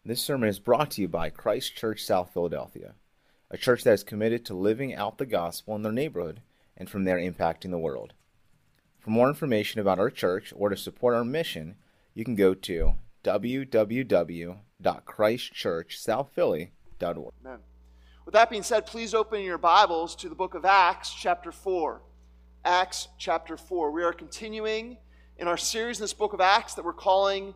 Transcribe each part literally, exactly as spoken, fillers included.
This sermon is brought to you by Christ Church South Philadelphia, a church that is committed to living out the gospel in their neighborhood and from there impacting the world. For more information about our church or to support our mission, you can go to w w w dot christ church south philly dot org. Amen. With that being said, please open your Bibles to the book of Acts, chapter four. Acts, chapter four. We are continuing in our series in this book of Acts that we're calling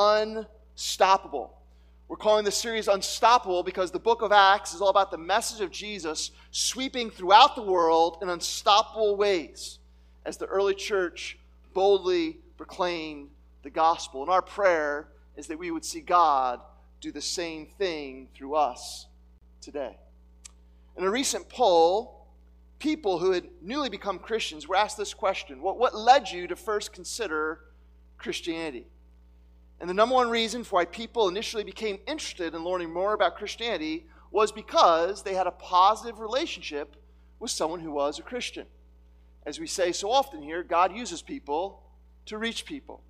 Unstoppable. We're calling this series Unstoppable because the book of Acts is all about the message of Jesus sweeping throughout the world in unstoppable ways as the early church boldly proclaimed the gospel. And our prayer is that we would see God do the same thing through us today. In a recent poll, people who had newly become Christians were asked this question: What, what led you to first consider Christianity? And the number one reason for why people initially became interested in learning more about Christianity was because they had a positive relationship with someone who was a Christian. As we say so often here, God uses people to reach people.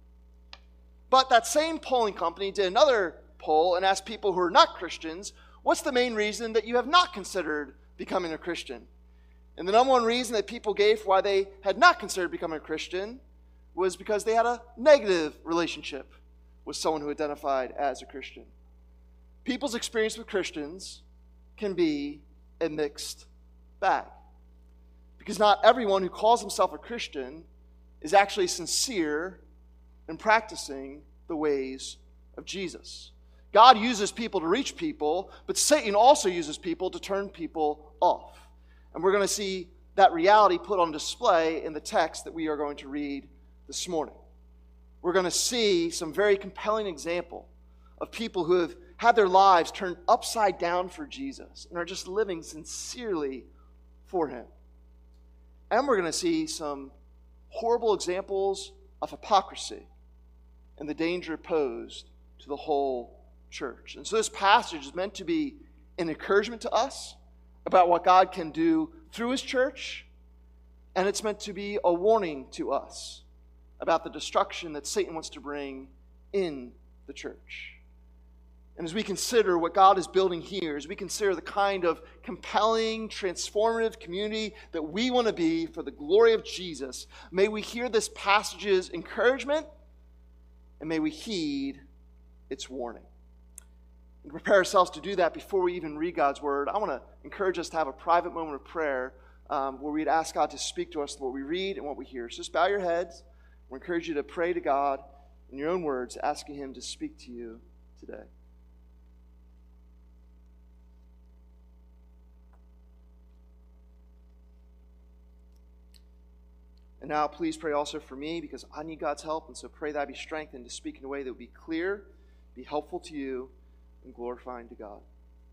But that same polling company did another poll and asked people who are not Christians, what's the main reason that you have not considered becoming a Christian? And the number one reason that people gave for why they had not considered becoming a Christian was because they had a negative relationship with someone who identified as a Christian. People's experience with Christians can be a mixed bag. Because not everyone who calls himself a Christian is actually sincere in practicing the ways of Jesus. God uses people to reach people, but Satan also uses people to turn people off. And we're going to see that reality put on display in the text that we are going to read this morning. We're going to see some very compelling example of people who have had their lives turned upside down for Jesus and are just living sincerely for Him. And we're going to see some horrible examples of hypocrisy and the danger posed to the whole church. And so this passage is meant to be an encouragement to us about what God can do through His church, and it's meant to be a warning to us about the destruction that Satan wants to bring in the church. And as we consider what God is building here, as we consider the kind of compelling, transformative community that we want to be for the glory of Jesus, may we hear this passage's encouragement, and may we heed its warning. And to prepare ourselves to do that before we even read God's Word, I want to encourage us to have a private moment of prayer um, where we'd ask God to speak to us what we read and what we hear. So just bow your heads. We encourage you to pray to God in your own words, asking Him to speak to you today. And now please pray also for me, because I need God's help, and so pray that I be strengthened to speak in a way that would be clear, be helpful to you, and glorifying to God.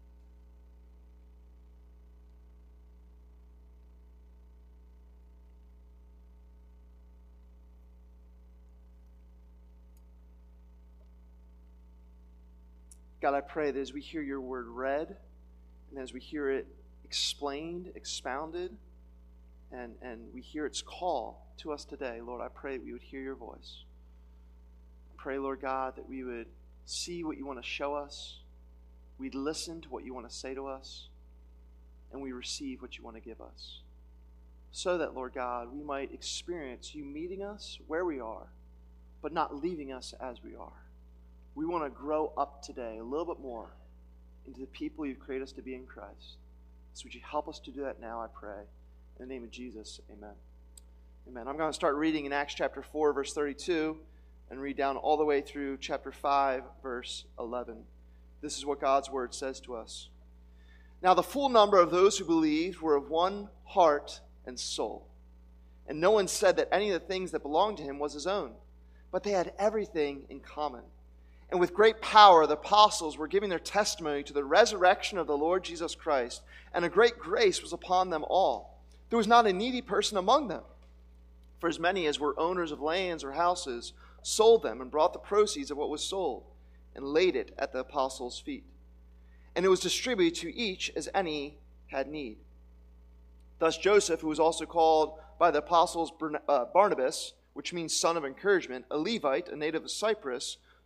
God, I pray that as we hear your word read, and as we hear it explained, expounded, and, and we hear its call to us today, Lord, I pray that we would hear your voice. I pray, Lord God, that we would see what you want to show us, we'd listen to what you want to say to us, and we receive what you want to give us. So that, Lord God, we might experience you meeting us where we are, but not leaving us as we are. We want to grow up today a little bit more into the people you've created us to be in Christ. So would you help us to do that now, I pray. In the name of Jesus, amen. Amen. I'm going to start reading in Acts chapter four, verse thirty-two, and read down all the way through chapter five, verse eleven. This is what God's word says to us. Now the full number of those who believed were of one heart and soul. And no one said that any of the things that belonged to him was his own, but they had everything in common. And with great power the apostles were giving their testimony to the resurrection of the Lord Jesus Christ, and a great grace was upon them all. There was not a needy person among them. For as many as were owners of lands or houses sold them and brought the proceeds of what was sold and laid it at the apostles' feet. And it was distributed to each as any had need. Thus Joseph, who was also called by the apostles Barnabas, which means son of encouragement, a Levite, a native of Cyprus,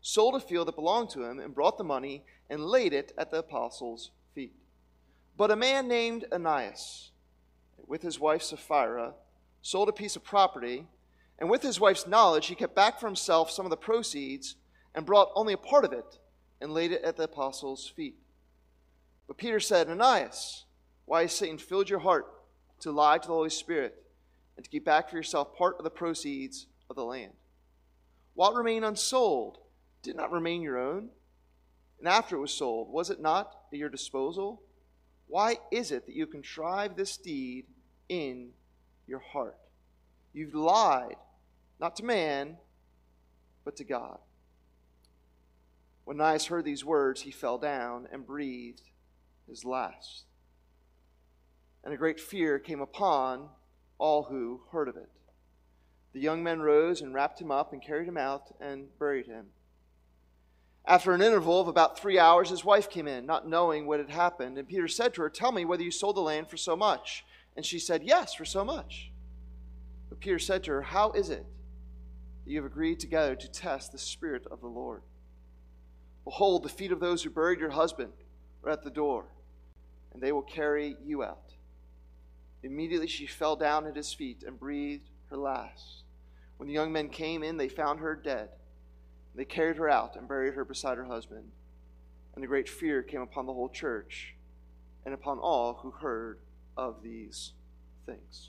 sold a field that belonged to him, and brought the money and laid it at the apostles' feet. But a man named Ananias, with his wife Sapphira, sold a piece of property, and with his wife's knowledge he kept back for himself some of the proceeds and brought only a part of it and laid it at the apostles' feet. But Peter said, Ananias, why has Satan filled your heart to lie to the Holy Spirit and to keep back for yourself part of the proceeds of the land? What remained unsold did not remain your own? And after it was sold, was it not at your disposal? Why is it that you contrive this deed in your heart? You've lied, not to man, but to God. When Ananias heard these words, he fell down and breathed his last. And a great fear came upon all who heard of it. The young men rose and wrapped him up and carried him out and buried him. After an interval of about three hours, his wife came in, not knowing what had happened. And Peter said to her, tell me whether you sold the land for so much. And she said, yes, for so much. But Peter said to her, how is it that you have agreed together to test the Spirit of the Lord? Behold, the feet of those who buried your husband are at the door, and they will carry you out. Immediately she fell down at his feet and breathed her last. When the young men came in, they found her dead. They carried her out and buried her beside her husband. And a great fear came upon the whole church and upon all who heard of these things.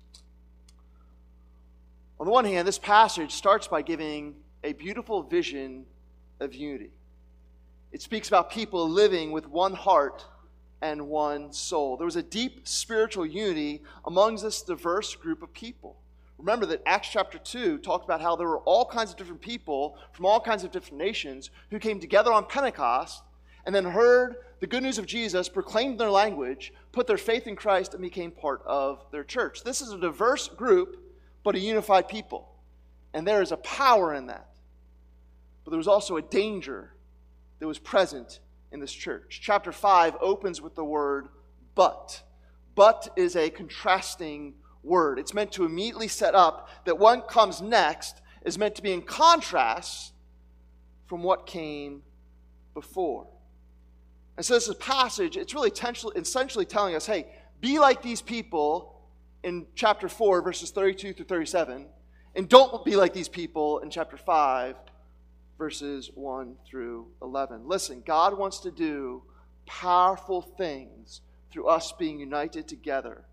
On the one hand, this passage starts by giving a beautiful vision of unity. It speaks about people living with one heart and one soul. There was a deep spiritual unity amongst this diverse group of people. Remember that Acts chapter two talked about how there were all kinds of different people from all kinds of different nations who came together on Pentecost and then heard the good news of Jesus, proclaimed their language, put their faith in Christ, and became part of their church. This is a diverse group, but a unified people. And there is a power in that. But there was also a danger that was present in this church. Chapter five opens with the word but. But is a contrasting word. It's meant to immediately set up that what comes next is meant to be in contrast from what came before. And so this is a passage, it's really essentially telling us, hey, be like these people in chapter four, verses thirty-two through thirty-seven, and don't be like these people in chapter five, verses one through eleven. Listen, God wants to do powerful things through us being united together.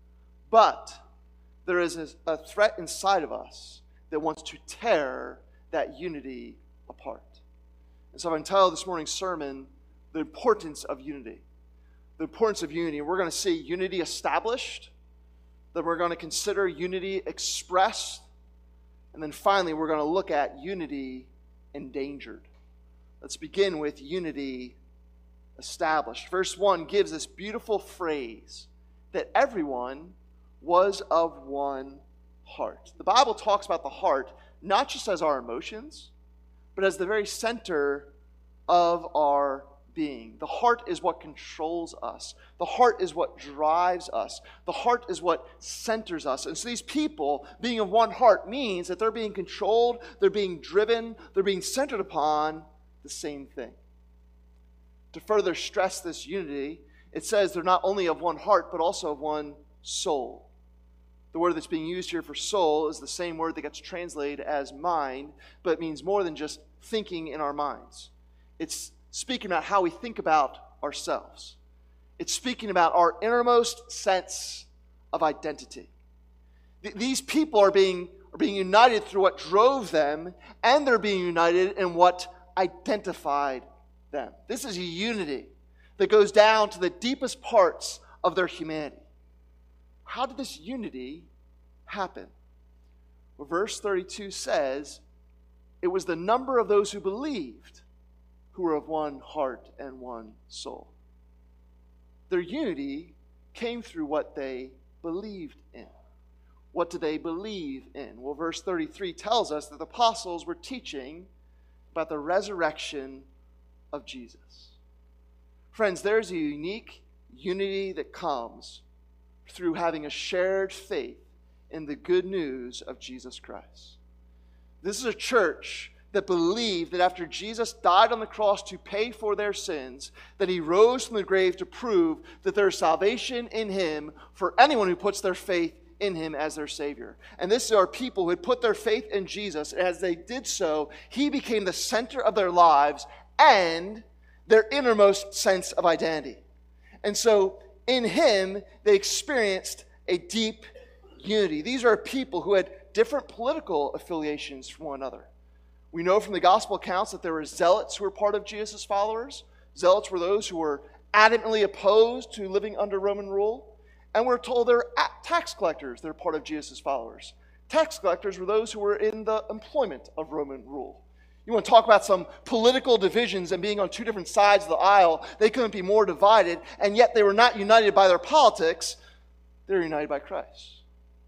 But there is a threat inside of us that wants to tear that unity apart. And so I've entitled this morning's sermon, The Importance of Unity. The importance of unity. We're going to see unity established, then we're going to consider unity expressed, and then finally we're going to look at unity endangered. Let's begin with unity established. Verse one gives this beautiful phrase that everyone was of one heart. The Bible talks about the heart not just as our emotions, but as the very center of our being. The heart is what controls us. The heart is what drives us. The heart is what centers us. And so these people being of one heart means that they're being controlled, they're being driven, they're being centered upon the same thing. To further stress this unity, it says they're not only of one heart, but also of one soul. The word that's being used here for soul is the same word that gets translated as mind, but it means more than just thinking in our minds. It's speaking about how we think about ourselves. It's speaking about our innermost sense of identity. Th- these people are being, are being united through what drove them, and they're being united in what identified them. This is a unity that goes down to the deepest parts of their humanity. How did this unity happen? Well, verse thirty-two says, it was the number of those who believed who were of one heart and one soul. Their unity came through what they believed in. What did they believe in? Well, verse thirty-three tells us that the apostles were teaching about the resurrection of Jesus. Friends, there's a unique unity that comes through having a shared faith in the good news of Jesus Christ. This is a church that believe that after Jesus died on the cross to pay for their sins, that he rose from the grave to prove that there is salvation in him for anyone who puts their faith in him as their Savior. And this are people who had put their faith in Jesus, and as they did so, he became the center of their lives and their innermost sense of identity. And so in him, they experienced a deep unity. These are people who had different political affiliations from one another. We know from the gospel accounts that there were zealots who were part of Jesus' followers. Zealots were those who were adamantly opposed to living under Roman rule. And we're told they're tax collectors that are part of Jesus' followers. Tax collectors were those who were in the employment of Roman rule. You want to talk about some political divisions and being on two different sides of the aisle, they couldn't be more divided, and yet they were not united by their politics. They were united by Christ.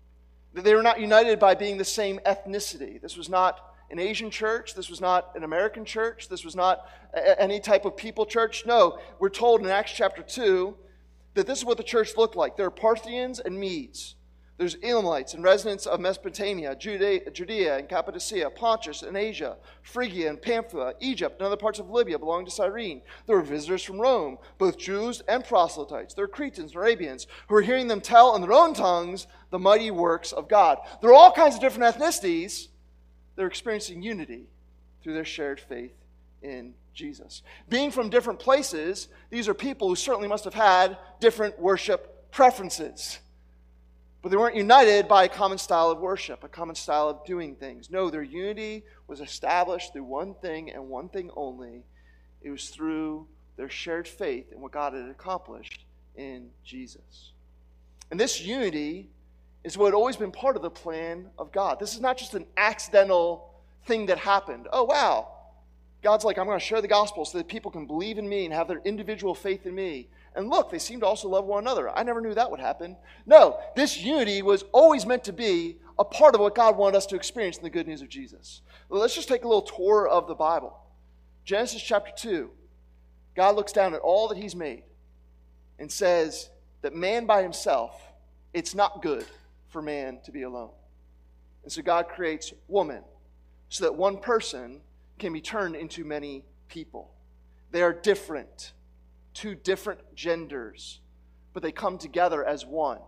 They were not united by being the same ethnicity. This was not an Asian church. This was not an American church. This was not a- any type of people church. No, we're told in Acts chapter two that this is what the church looked like. There are Parthians and Medes. There's Elamites and residents of Mesopotamia, Judea, Judea and Cappadocia, Pontus and Asia, Phrygia and Pamphylia, Egypt and other parts of Libya belonging to Cyrene. There were visitors from Rome, both Jews and proselytes. There were Cretans and Arabians who were hearing them tell in their own tongues the mighty works of God. There are all kinds of different ethnicities. They're experiencing unity through their shared faith in Jesus. Being from different places, these are people who certainly must have had different worship preferences. But they weren't united by a common style of worship, a common style of doing things. No, their unity was established through one thing and one thing only. It was through their shared faith in what God had accomplished in Jesus. And this unity is what had always been part of the plan of God. This is not just an accidental thing that happened. Oh, wow. God's like, I'm going to share the gospel so that people can believe in me and have their individual faith in me. And look, they seem to also love one another. I never knew that would happen. No, this unity was always meant to be a part of what God wanted us to experience in the good news of Jesus. Well, let's just take a little tour of the Bible. Genesis chapter two. God looks down at all that he's made and says that man by himself, it's not good for man to be alone. And so God creates woman so that one person can be turned into many people. They are different. Two different genders, but they come together as one.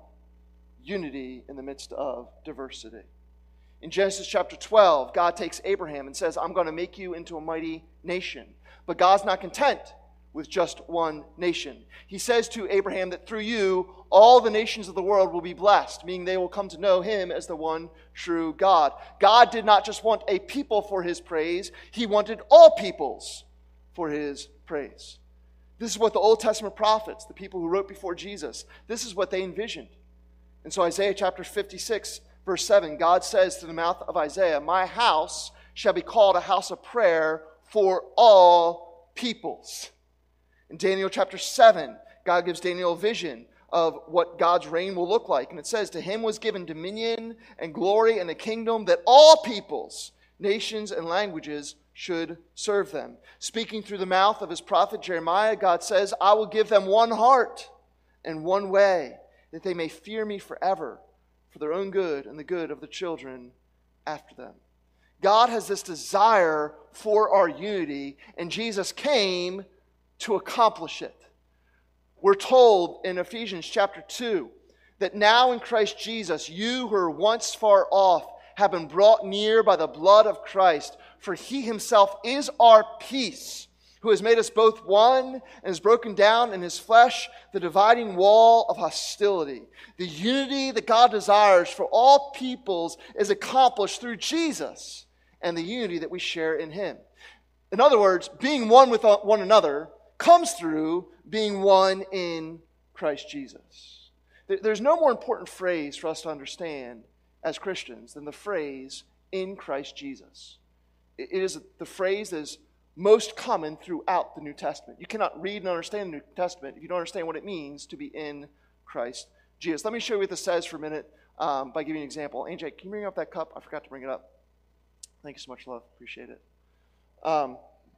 Unity in the midst of diversity. In Genesis chapter twelve, God takes Abraham and says, I'm going to make you into a mighty nation. But God's not content with just one nation. He says to Abraham that through you, all the nations of the world will be blessed, meaning they will come to know him as the one true God. God did not just want a people for his praise, he wanted all peoples for his praise. This is what the Old Testament prophets, the people who wrote before Jesus, this is what they envisioned. And so Isaiah chapter fifty-six, verse seven, God says through the mouth of Isaiah, my house shall be called a house of prayer for all peoples. In Daniel chapter seven, God gives Daniel a vision of what God's reign will look like. And it says, to him was given dominion and glory and a kingdom that all peoples, nations, and languages should serve them. Speaking through the mouth of his prophet Jeremiah, God says, I will give them one heart and one way, that they may fear me forever for their own good and the good of the children after them. God has this desire for our unity, and Jesus came to accomplish it. We're told in Ephesians chapter two that now in Christ Jesus, you who were once far off have been brought near by the blood of Christ. For he himself is our peace, who has made us both one and has broken down in his flesh the dividing wall of hostility. The unity that God desires for all peoples is accomplished through Jesus and the unity that we share in him. In other words, being one with one another comes through being one in Christ Jesus. There's no more important phrase for us to understand as Christians than the phrase, in Christ Jesus. It is the phrase that is most common throughout the New Testament. You cannot read and understand the New Testament if you don't understand what it means to be in Christ Jesus. Let me show you what this says for a minute um, by giving you an example. A J, can you bring up that cup? I forgot to bring it up. Thank you so much, love. Appreciate it. Um,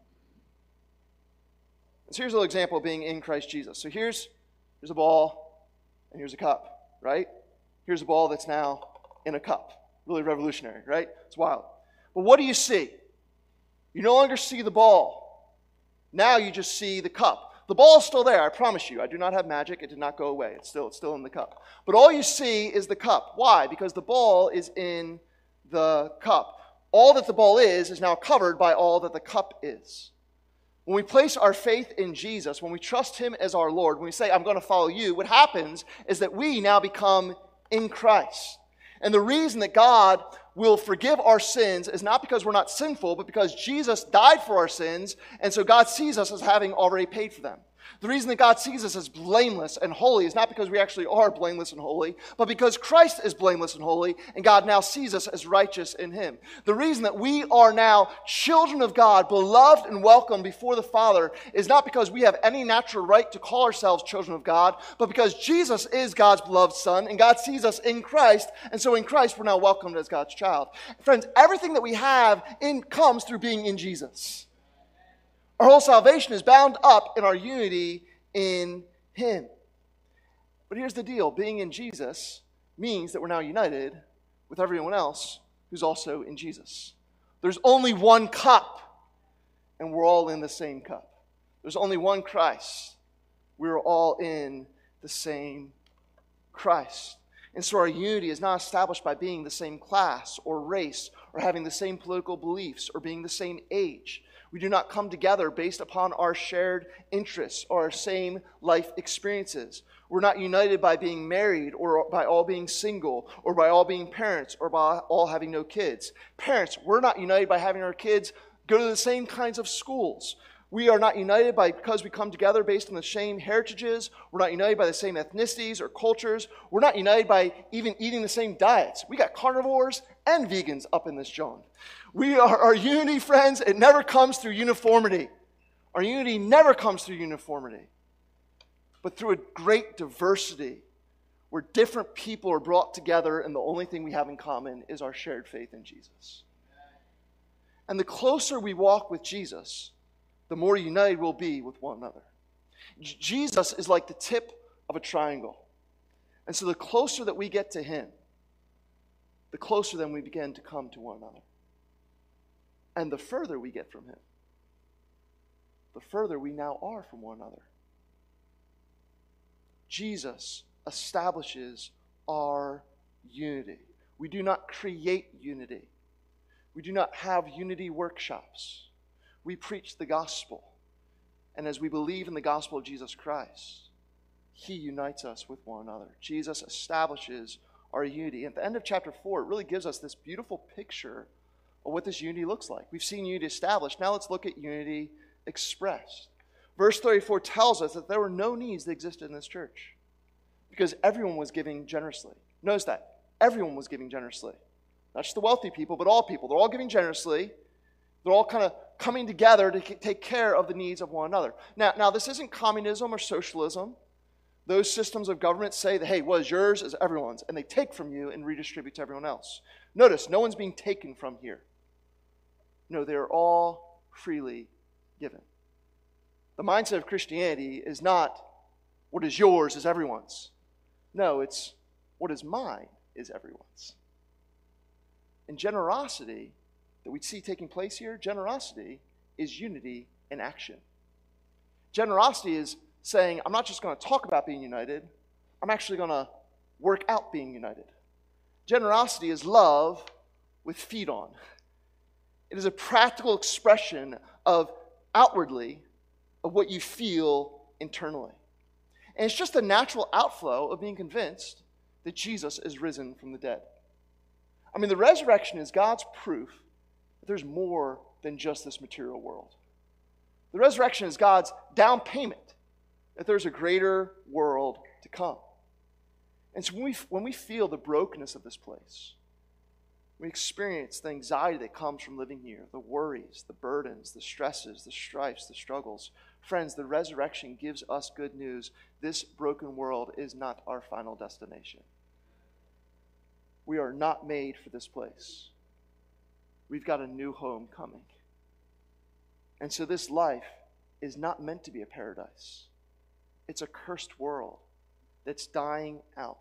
so here's a little example of being in Christ Jesus. So here's, here's a ball and here's a cup, right? Here's a ball that's now in a cup. Really revolutionary, right? It's wild. But what do you see? You no longer see the ball. Now you just see the cup. The ball is still there, I promise you. I do not have magic. It did not go away. It's still, it's still in the cup. But all you see is the cup. Why? Because the ball is in the cup. All that the ball is is now covered by all that the cup is. When we place our faith in Jesus, when we trust him as our Lord, when we say, I'm going to follow you, what happens is that we now become in Christ. And the reason that God will forgive our sins is not because we're not sinful, but because Jesus died for our sins, and so God sees us as having already paid for them. The reason that God sees us as blameless and holy is not because we actually are blameless and holy, but because Christ is blameless and holy, and God now sees us as righteous in him. The reason that we are now children of God, beloved and welcomed before the Father, is not because we have any natural right to call ourselves children of God, but because Jesus is God's beloved Son, and God sees us in Christ, and so in Christ we're now welcomed as God's child. Friends, everything that we have in comes through being in Jesus. Our whole salvation is bound up in our unity in him. But here's the deal. Being in Jesus means that we're now united with everyone else who's also in Jesus. There's only one cup, and we're all in the same cup. There's only one Christ. We're all in the same Christ. And so our unity is not established by being the same class or race or having the same political beliefs or being the same age. We do not come together based upon our shared interests or our same life experiences. We're not united by being married or by all being single or by all being parents or by all having no kids. Parents, we're not united by having our kids go to the same kinds of schools. We are not united by because we come together based on the same heritages. We're not united by the same ethnicities or cultures. We're not united by even eating the same diets. We got carnivores and vegans up in this joint. We are, our unity, friends, it never comes through uniformity. Our unity never comes through uniformity, but through a great diversity where different people are brought together and the only thing we have in common is our shared faith in Jesus. And the closer we walk with Jesus, the more united we'll be with one another. J- Jesus is like the tip of a triangle. And so the closer that we get to him, the closer then we begin to come to one another. And the further we get from him, the further we now are from one another. Jesus establishes our unity. We do not create unity. We do not have unity workshops. We preach the gospel. And as we believe in the gospel of Jesus Christ, he unites us with one another. Jesus establishes our unity. At the end of chapter four, it really gives us this beautiful picture of what this unity looks like. We've seen unity established. Now let's look at unity expressed. Verse thirty-four tells us that there were no needs that existed in this church because everyone was giving generously. Notice that. Everyone was giving generously. Not just the wealthy people, but all people. They're all giving generously. They're all kind of coming together to take care of the needs of one another. Now, now this isn't communism or socialism. Those systems of government say that, hey, what is yours is everyone's, and they take from you and redistribute to everyone else. Notice, no one's being taken from here. No, they're all freely given. The mindset of Christianity is not what is yours is everyone's. No, it's what is mine is everyone's. And generosity that we see taking place here, generosity is unity in action. Generosity is saying, I'm not just going to talk about being united, I'm actually going to work out being united. Generosity is love with feet on. It is a practical expression of outwardly of what you feel internally. And it's just a natural outflow of being convinced that Jesus is risen from the dead. I mean, the resurrection is God's proof that there's more than just this material world. The resurrection is God's down payment that there's a greater world to come. And so when we, when we feel the brokenness of this place, we experience the anxiety that comes from living here, the worries, the burdens, the stresses, the strifes, the struggles. Friends, the resurrection gives us good news. This broken world is not our final destination. We are not made for this place. We've got a new home coming. And so this life is not meant to be a paradise. It's a cursed world that's dying out.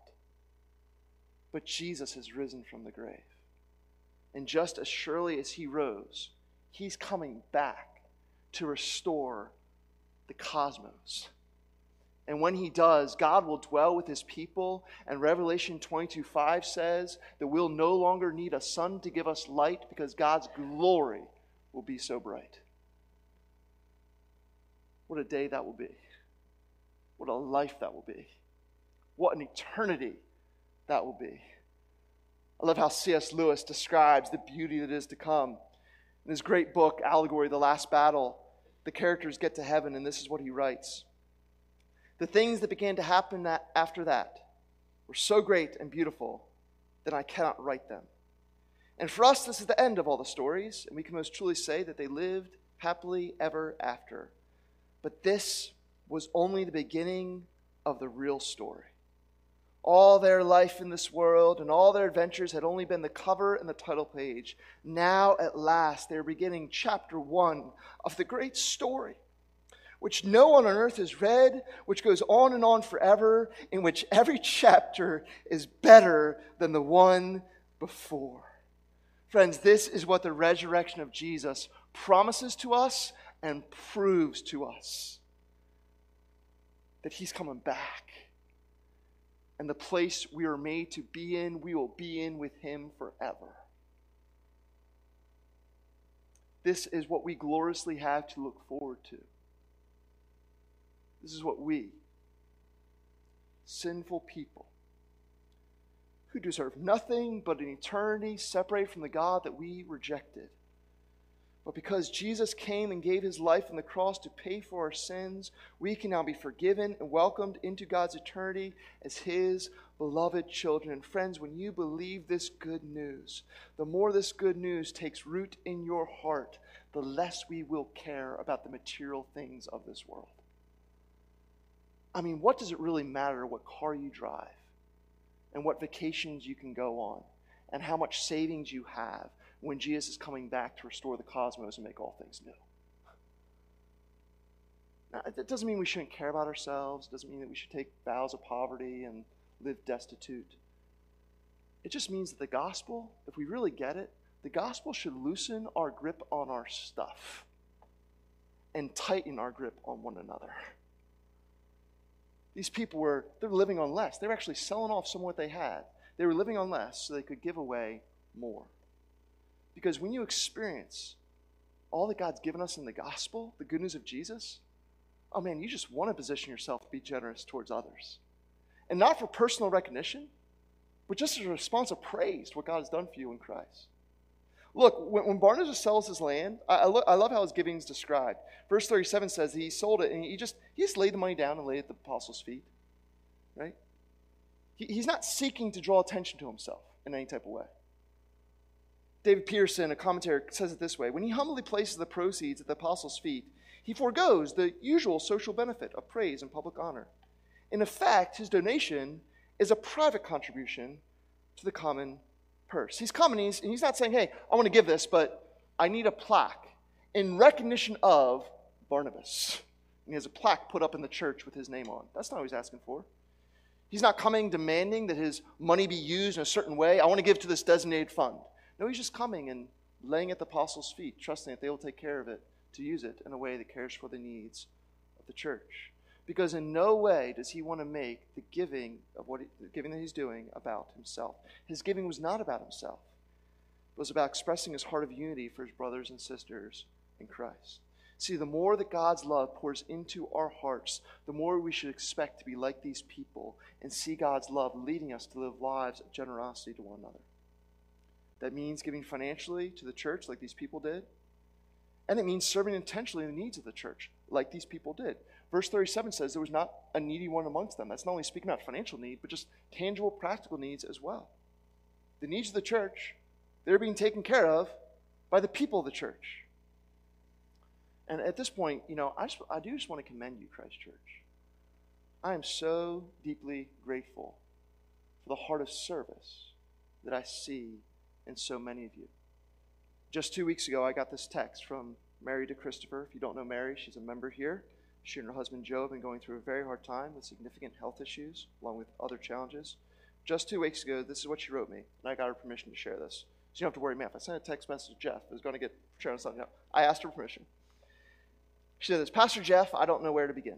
But Jesus has risen from the grave. And just as surely as he rose, He's coming back to restore the cosmos. And when he does, God will dwell with his people. And Revelation twenty-two five says that we'll no longer need a sun to give us light because God's glory will be so bright. What a day that will be. What a life that will be. What an eternity that will be. I love how C S Lewis describes the beauty that is to come. In his great book, Allegory, The Last Battle, the characters get to heaven, and this is what he writes. The things that began to happen after that were so great and beautiful that I cannot write them. And for us, this is the end of all the stories, and we can most truly say that they lived happily ever after. But this was only the beginning of the real story. All their life in this world and all their adventures had only been the cover and the title page. Now, at last, they are beginning chapter one of the great story, which no one on earth has read, which goes on and on forever, in which every chapter is better than the one before. Friends, this is what the resurrection of Jesus promises to us and proves to us. That he's coming back. And the place we are made to be in, we will be in with him forever. This is what we gloriously have to look forward to. This is what we, sinful people, who deserve nothing but an eternity separated from the God that we rejected. But because Jesus came and gave his life on the cross to pay for our sins, we can now be forgiven and welcomed into God's eternity as his beloved children. And friends, when you believe this good news, the more this good news takes root in your heart, the less we will care about the material things of this world. I mean, what does it really matter what car you drive and what vacations you can go on and how much savings you have when Jesus is coming back to restore the cosmos and make all things new? Now, it doesn't mean we shouldn't care about ourselves. It doesn't mean that we should take vows of poverty and live destitute. It just means that the gospel, if we really get it, the gospel should loosen our grip on our stuff and tighten our grip on one another. These people were, they're living on less. They were actually selling off some of what they had. They were living on less so they could give away more. Because when you experience all that God's given us in the gospel, the good news of Jesus, oh man, you just want to position yourself to be generous towards others. And not for personal recognition, but just as a response of praise to what God has done for you in Christ. Look, when, when Barnabas sells his land, I, I, lo- I love how his giving is described. Verse thirty-seven says he sold it and he just he just laid the money down and laid it at the apostles' feet. Right? He, he's not seeking to draw attention to himself in any type of way. David Peterson, a commentator, says it this way: when he humbly places the proceeds at the apostles' feet, he forgoes the usual social benefit of praise and public honor. In effect, his donation is a private contribution to the common purse. He's coming, he's, he's not saying, hey, I want to give this, but I need a plaque in recognition of Barnabas. And he has a plaque put up in the church with his name on. That's not what he's asking for. He's not coming demanding that his money be used in a certain way. I want to give to this designated fund. No, he's just coming and laying at the apostles' feet, trusting that they will take care of it, to use it in a way that cares for the needs of the church. Because in no way does he want to make the giving of what he, the giving that he's doing about himself. His giving was not about himself. It was about expressing his heart of unity for his brothers and sisters in Christ. See, the more that God's love pours into our hearts, the more we should expect to be like these people and see God's love leading us to live lives of generosity to one another. That means giving financially to the church like these people did. And it means serving intentionally the needs of the church like these people did. Verse thirty-seven says there was not a needy one amongst them. That's not only speaking about financial need, but just tangible, practical needs as well. The needs of the church, they're being taken care of by the people of the church. And at this point, you know, I, just, I do just want to commend you, Christ Church. I am so deeply grateful for the heart of service that I see in so many of you. Just two weeks ago, I got this text from Mary to Christopher. If you don't know Mary, she's a member here. She and her husband Joe have been going through a very hard time with significant health issues, along with other challenges. Just two weeks ago, this is what she wrote me, and I got her permission to share this. So you don't have to worry, man, if I send a text message to Jeff, it's going to get shared on something. No. I asked her permission. She said this, Pastor Jeff, I don't know where to begin.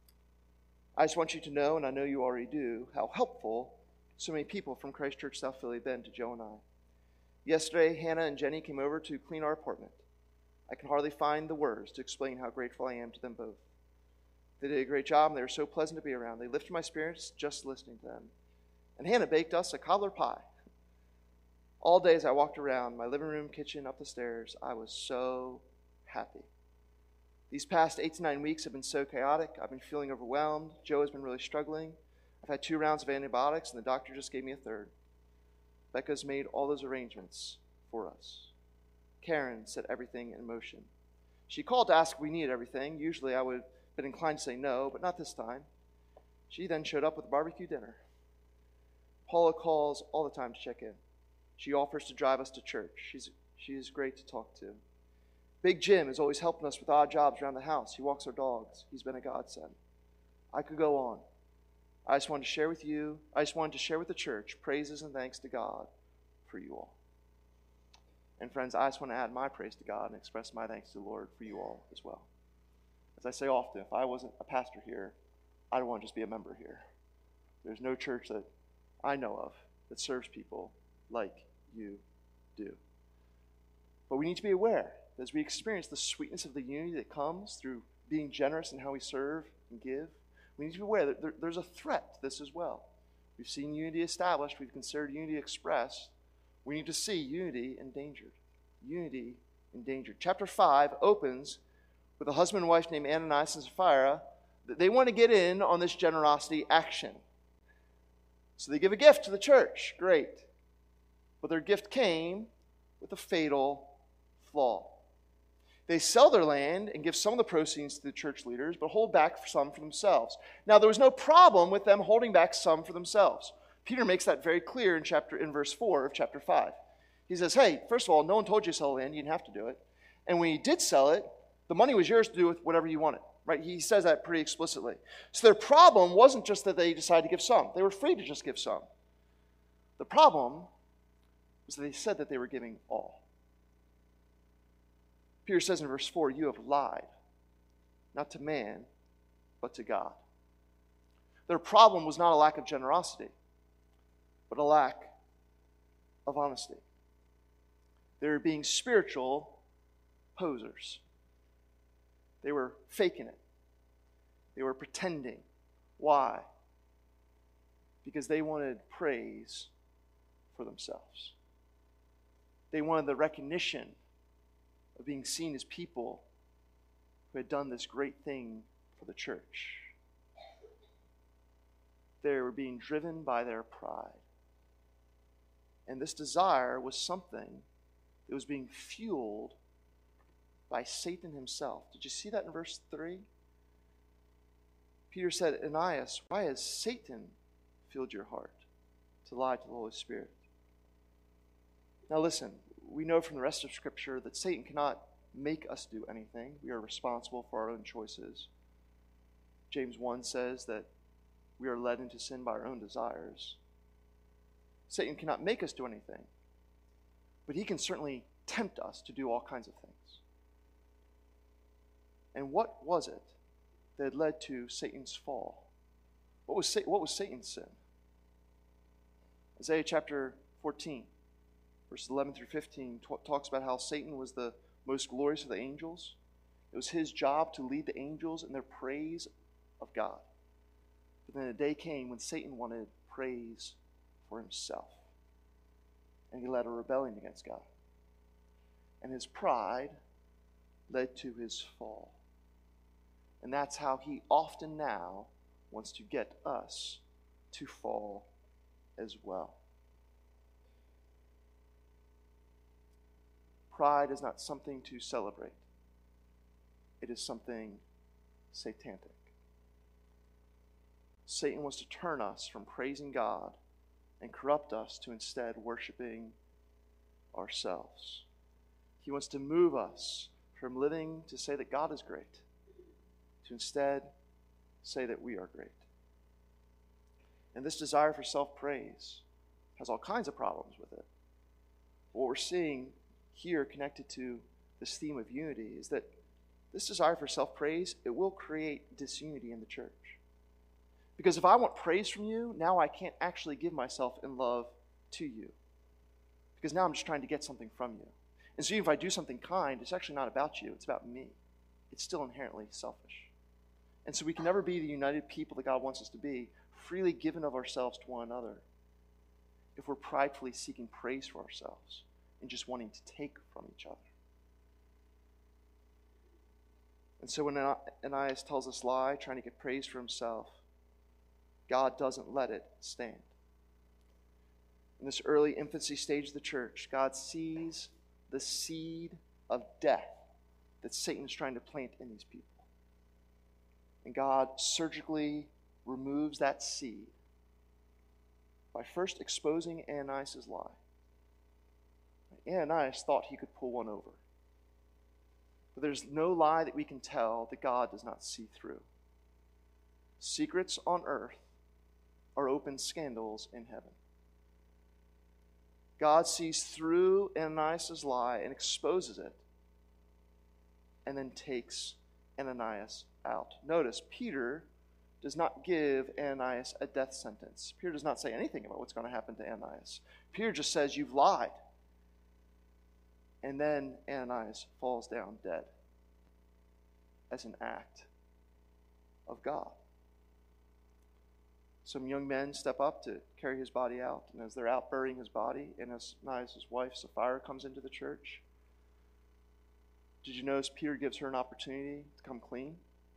I just want you to know, and I know you already do, how helpful so many people from Christ Church South Philly have been to Joe and I. Yesterday, Hannah and Jenny came over to clean our apartment. I can hardly find the words to explain how grateful I am to them both. They did a great job, and they were so pleasant to be around. They lifted my spirits just listening to them. And Hannah baked us a cobbler pie. All day as I walked around my living room, kitchen, up the stairs, I was so happy. These past eight to nine weeks have been so chaotic. I've been feeling overwhelmed. Joe has been really struggling. I've had two rounds of antibiotics, and the doctor just gave me a third. Becca's made all those arrangements for us. Karen set everything in motion. She called to ask if we needed everything. Usually I would have been inclined to say no, but not this time. She then showed up with a barbecue dinner. Paula calls all the time to check in. She offers to drive us to church. She's, she is great to talk to. Big Jim is always helping us with odd jobs around the house. He walks our dogs. He's been a godsend. I could go on. I just wanted to share with you, I just wanted to share with the church praises and thanks to God for you all. And friends, I just want to add my praise to God and express my thanks to the Lord for you all as well. As I say often, if I wasn't a pastor here, I don't want to just be a member here. There's no church that I know of that serves people like you do. But we need to be aware that as we experience the sweetness of the unity that comes through being generous in how we serve and give, we need to be aware that there, there's a threat to this as well. We've seen unity established. We've considered unity expressed. We need to see unity endangered. Unity endangered. Chapter five opens with a husband and wife named Ananias and Sapphira. They want to get in on this generosity action. So they give a gift to the church. Great. But their gift came with a fatal flaw. They sell their land and give some of the proceeds to the church leaders, but hold back some for themselves. Now, there was no problem with them holding back some for themselves. Peter makes that very clear in chapter in verse four of chapter five. He says, hey, first of all, no one told you to sell land. You didn't have to do it. And when you did sell it, the money was yours to do with whatever you wanted. Right? He says that pretty explicitly. So their problem wasn't just that they decided to give some. They were free to just give some. The problem was that they said that they were giving all. Peter says in verse four, you have lied, not to man, but to God. Their problem was not a lack of generosity, but a lack of honesty. They were being spiritual posers. They were faking it. They were pretending. Why? Because they wanted praise for themselves. They wanted the recognition of being seen as people who had done this great thing for the church. They were being driven by their pride. And this desire was something that was being fueled by Satan himself. Did you see that in verse three? Peter said, Ananias, why has Satan filled your heart to lie to the Holy Spirit? Now listen, we know from the rest of Scripture that Satan cannot make us do anything. We are responsible for our own choices. James one says that we are led into sin by our own desires. Satan cannot make us do anything, but he can certainly tempt us to do all kinds of things. And what was it that had led to Satan's fall? What was, Satan, what was Satan's sin? Isaiah chapter fourteen, verses eleven through fifteen, t- talks about how Satan was the most glorious of the angels. It was his job to lead the angels in their praise of God. But then a day came when Satan wanted praise for himself. And he led a rebellion against God. And his pride led to his fall. And that's how he often now wants to get us to fall as well. Pride is not something to celebrate. It is something satanic. Satan wants to turn us from praising God and corrupt us to instead worshiping ourselves. He wants to move us from living to say that God is great to instead say that we are great. And this desire for self-praise has all kinds of problems with it. What we're seeing here connected to this theme of unity is that this desire for self-praise, it will create disunity in the church. Because if I want praise from you, now I can't actually give myself in love to you. Because now I'm just trying to get something from you. And so even if I do something kind, it's actually not about you, it's about me. It's still inherently selfish. And so we can never be the united people that God wants us to be, freely given of ourselves to one another, if we're pridefully seeking praise for ourselves and just wanting to take from each other. And so when Ananias tells this lie, trying to get praise for himself, God doesn't let it stand. In this early infancy stage of the church, God sees the seed of death that Satan is trying to plant in these people. And God surgically removes that seed by first exposing Ananias' lie. Ananias thought he could pull one over. But there's no lie that we can tell that God does not see through. Secrets on earth are open scandals in heaven. God sees through Ananias' lie and exposes it, and then takes Ananias out. Notice, Peter does not give Ananias a death sentence. Peter does not say anything about what's going to happen to Ananias. Peter just says, you've lied. And then Ananias falls down dead as an act of God. Some young men step up to carry his body out, and as they're out burying his body, Ananias' wife Sapphira comes into the church. Did you notice Peter gives her an opportunity to come clean?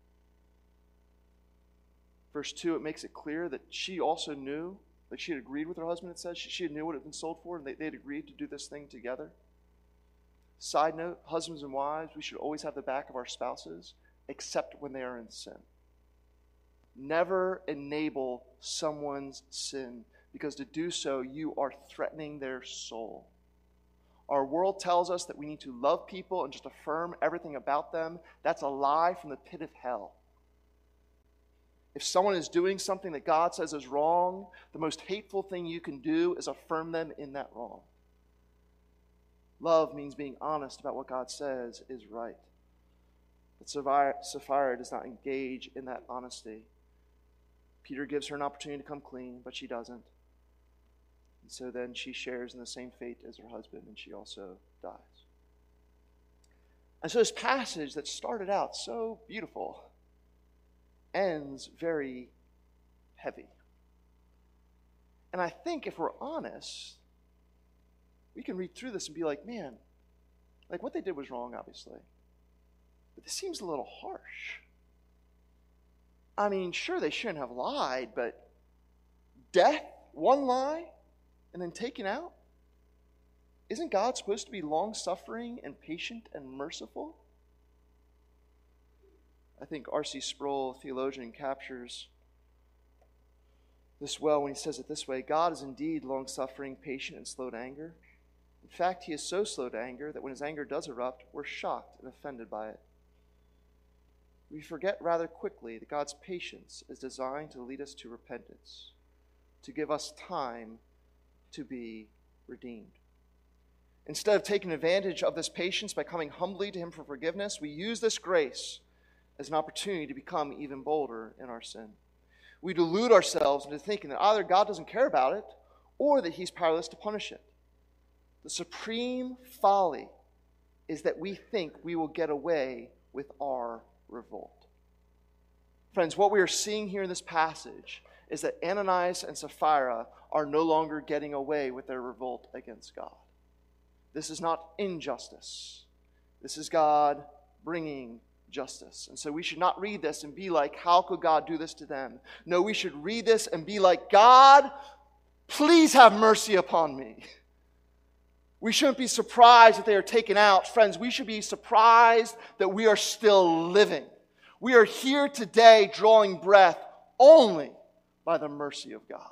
Verse two, it makes it clear that she also knew, that she had agreed with her husband, it says. She, she knew what it had been sold for, and they, they had agreed to do this thing together. Side note, husbands and wives, we should always have the back of our spouses, except when they are in sin. Never enable someone's sin, because to do so, you are threatening their soul. Our world tells us that we need to love people and just affirm everything about them. That's a lie from the pit of hell. If someone is doing something that God says is wrong, the most hateful thing you can do is affirm them in that wrong. Love means being honest about what God says is right. But Sapphira does not engage in that honesty. Peter gives her an opportunity to come clean, but she doesn't. And so then she shares in the same fate as her husband, and she also dies. And so this passage that started out so beautiful ends very heavy. And I think if we're honest, we can read through this and be like, man, like what they did was wrong, obviously. But this seems a little harsh. I mean, sure, they shouldn't have lied, but death, one lie, and then taken out? Isn't God supposed to be long-suffering and patient and merciful? I think R C Sproul, a theologian, captures this well when he says it this way: God is indeed long-suffering, patient, and slow to anger. In fact, he is so slow to anger that when his anger does erupt, we're shocked and offended by it. We forget rather quickly that God's patience is designed to lead us to repentance, to give us time to be redeemed. Instead of taking advantage of this patience by coming humbly to him for forgiveness, we use this grace as an opportunity to become even bolder in our sin. We delude ourselves into thinking that either God doesn't care about it or that he's powerless to punish it. The supreme folly is that we think we will get away with our revolt. Friends, what we are seeing here in this passage is that Ananias and Sapphira are no longer getting away with their revolt against God. This is not injustice. This is God bringing justice. And so we should not read this and be like, how could God do this to them? No, we should read this and be like, God, please have mercy upon me. We shouldn't be surprised that they are taken out. Friends, we should be surprised that we are still living. We are here today drawing breath only by the mercy of God.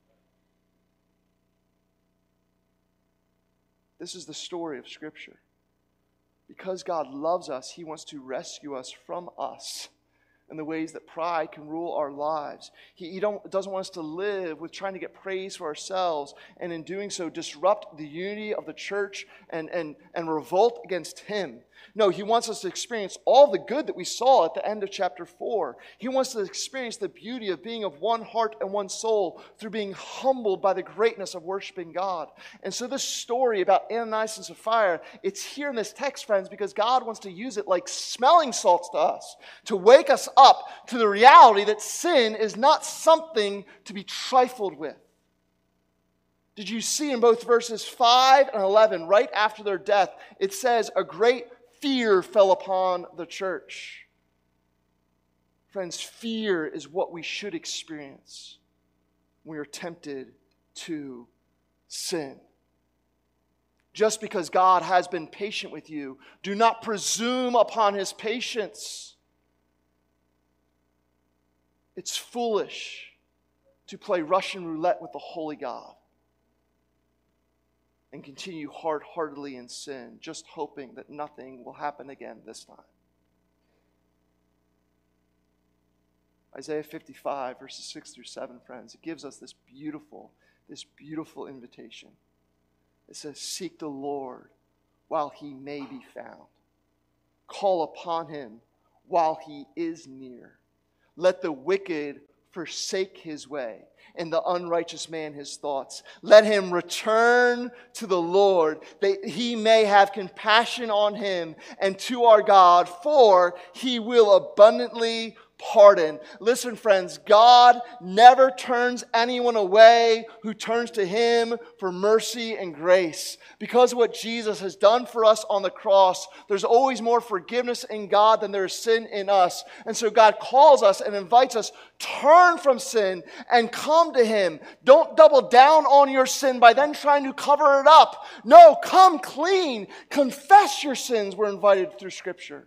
This is the story of Scripture. Because God loves us, he wants to rescue us from us. and the ways that pride can rule our lives. He, he don't, doesn't want us to live with trying to get praise for ourselves, and in doing so disrupt the unity of the church and, and, and revolt against him. No, he wants us to experience all the good that we saw at the end of chapter four. He wants us to experience the beauty of being of one heart and one soul through being humbled by the greatness of worshiping God. And so this story about Ananias and Sapphira, it's here in this text, friends, because God wants to use it like smelling salts to us, to wake us up to the reality that sin is not something to be trifled with. Did you see in both verses five and eleven, right after their death, it says a great fear fell upon the church. Friends, fear is what we should experience when we are tempted to sin. Just because God has been patient with you, do not presume upon his patience. It's foolish to play Russian roulette with the holy God and continue hard-heartedly in sin, just hoping that nothing will happen again this time. Isaiah fifty-five, verses six through seven, friends, it gives us this beautiful, this beautiful invitation. It says, seek the Lord while he may be found. Call upon him while he is near. Let the wicked forsake his way, and the unrighteous man his thoughts. Let him return to the Lord, that he may have compassion on him, and to our God, for he will abundantly pardon. Listen, friends, God never turns anyone away who turns to him for mercy and grace. Because of what Jesus has done for us on the cross, there's always more forgiveness in God than there is sin in us. And so God calls us and invites us, turn from sin and come to him. Don't double down on your sin by then trying to cover it up. No, come clean. Confess your sins, we're invited through Scripture.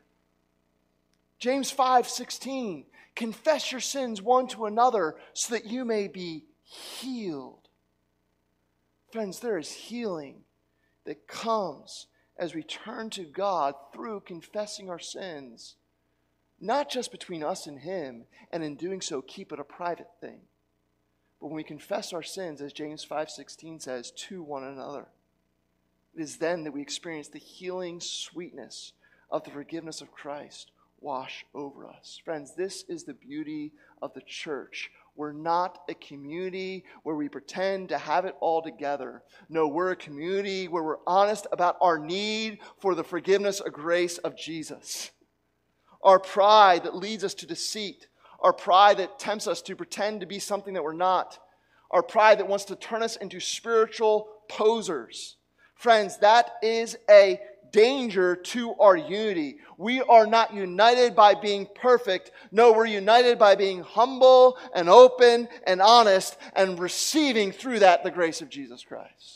James five sixteen, confess your sins one to another so that you may be healed. Friends, there is healing that comes as we turn to God through confessing our sins, not just between us and him, and in doing so keep it a private thing, but when we confess our sins, as James five sixteen says, to one another. It is then that we experience the healing sweetness of the forgiveness of Christ wash over us. Friends, this is the beauty of the church. We're not a community where we pretend to have it all together. No, we're a community where we're honest about our need for the forgiveness and grace of Jesus. Our pride that leads us to deceit. Our pride that tempts us to pretend to be something that we're not. Our pride that wants to turn us into spiritual posers. Friends, that is a danger to our unity. We are not united by being perfect. No, we're united by being humble and open and honest and receiving through that the grace of Jesus Christ.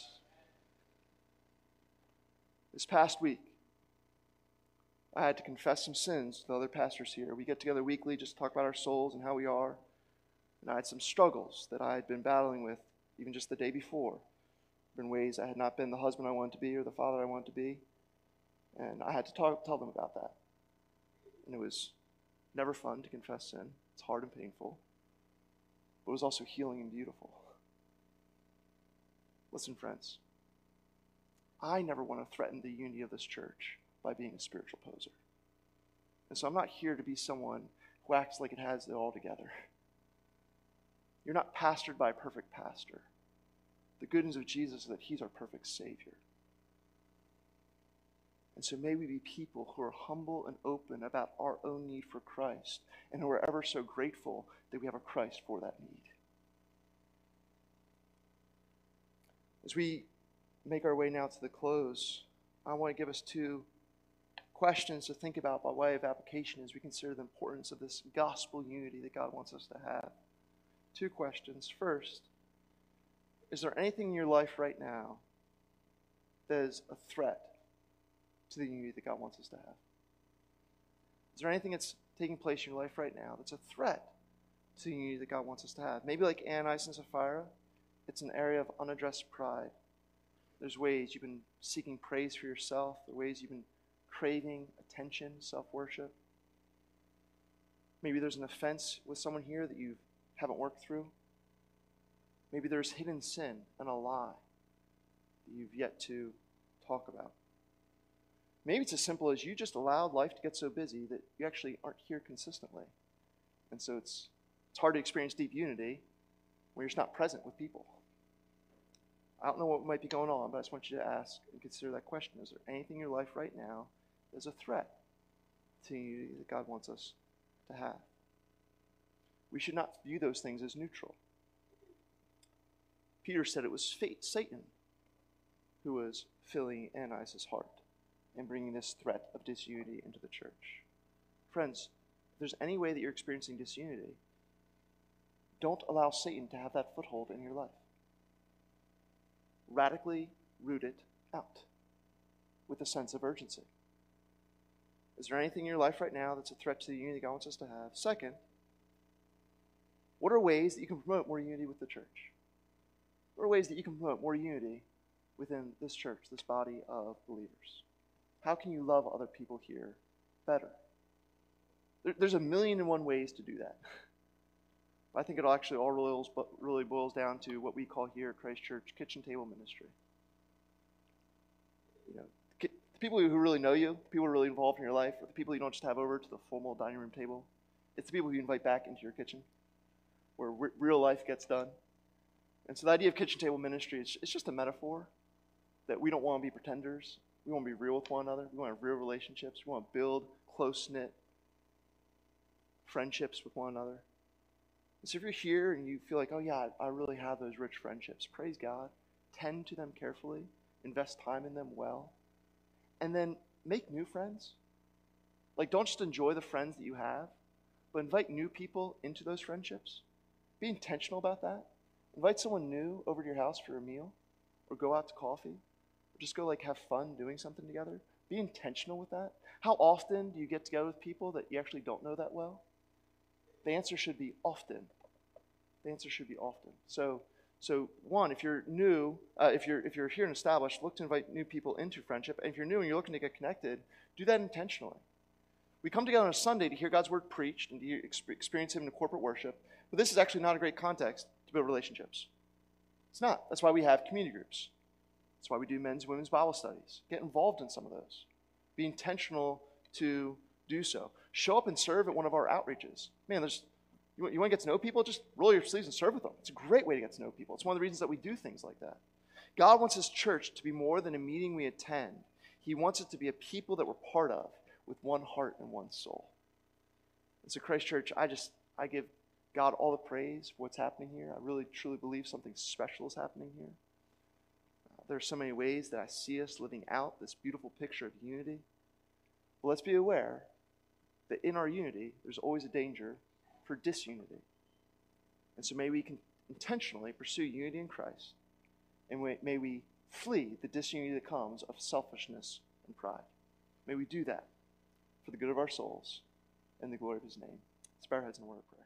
This past week, I had to confess some sins to the other pastors here. We get together weekly just to talk about our souls and how we are. And I had some struggles that I had been battling with even just the day before. In ways I had not been the husband I wanted to be or the father I wanted to be. And I had to talk, tell them about that. And it was never fun to confess sin. It's hard and painful. But it was also healing and beautiful. Listen, friends. I never want to threaten the unity of this church by being a spiritual poser. And so I'm not here to be someone who acts like it has it all together. You're not pastored by a perfect pastor. The good news of Jesus is that he's our perfect Savior. And so may we be people who are humble and open about our own need for Christ, and who are ever so grateful that we have a Christ for that need. As we make our way now to the close, I want to give us two questions to think about by way of application as we consider the importance of this gospel unity that God wants us to have. Two questions. First, is there anything in your life right now that is a threat to the unity that God wants us to have? Is there anything that's taking place in your life right now that's a threat to the unity that God wants us to have? Maybe like Ananias and Sapphira, it's an area of unaddressed pride. There's ways you've been seeking praise for yourself. There are ways you've been craving attention, self-worship. Maybe there's an offense with someone here that you haven't worked through. Maybe there's hidden sin and a lie that you've yet to talk about. Maybe it's as simple as you just allowed life to get so busy that you actually aren't here consistently. And so it's, it's hard to experience deep unity when you're just not present with people. I don't know what might be going on, but I just want you to ask and consider that question. Is there anything in your life right now that's a threat to unity that God wants us to have? We should not view those things as neutral. Peter said it was fate, Satan who was filling Ananias' heart and bringing this threat of disunity into the church. Friends, if there's any way that you're experiencing disunity, don't allow Satan to have that foothold in your life. Radically root it out with a sense of urgency. Is there anything in your life right now that's a threat to the unity God wants us to have? Second, what are ways that you can promote more unity with the church? What are ways that you can promote more unity within this church, this body of believers? How can you love other people here better? There, there's a million and one ways to do that. I think it actually all really, really boils down to what we call here at Christ Church kitchen table ministry. You know, the people who really know you, people who are really involved in your life, are the people you don't just have over to the formal dining room table. It's the people who you invite back into your kitchen, where re- real life gets done. And so the idea of kitchen table ministry, is it's just a metaphor that we don't want to be pretenders. We want to be real with one another. We want to have real relationships. We want to build close-knit friendships with one another. And so if you're here and you feel like, oh yeah, I really have those rich friendships, praise God. Tend to them carefully. Invest time in them well. And then make new friends. Like, don't just enjoy the friends that you have, but invite new people into those friendships. Be intentional about that. Invite someone new over to your house for a meal, or go out to coffee, or just go like have fun doing something together. Be intentional with that. How often do you get together with people that you actually don't know that well? The answer should be often. The answer should be often. So, so one, if you're new, uh, if you're if you're here and established, look to invite new people into friendship. And if you're new and you're looking to get connected, do that intentionally. We come together on a Sunday to hear God's word preached and to experience Him in corporate worship. But this is actually not a great context to build relationships. It's not. That's why we have community groups. That's why we do men's and women's Bible studies. Get involved in some of those. Be intentional to do so. Show up and serve at one of our outreaches. Man, there's you want, you want to get to know people? Just roll your sleeves and serve with them. It's a great way to get to know people. It's one of the reasons that we do things like that. God wants His church to be more than a meeting we attend. He wants it to be a people that we're part of with one heart and one soul. And so Christ Church, I just, I give God all the praise for what's happening here. I really, truly believe something special is happening here. Uh, there are so many ways that I see us living out this beautiful picture of unity. But let's be aware that in our unity, there's always a danger for disunity. And so may we can intentionally pursue unity in Christ, and may we flee the disunity that comes of selfishness and pride. May we do that for the good of our souls and the glory of His name. Let's bow our heads in a word of prayer.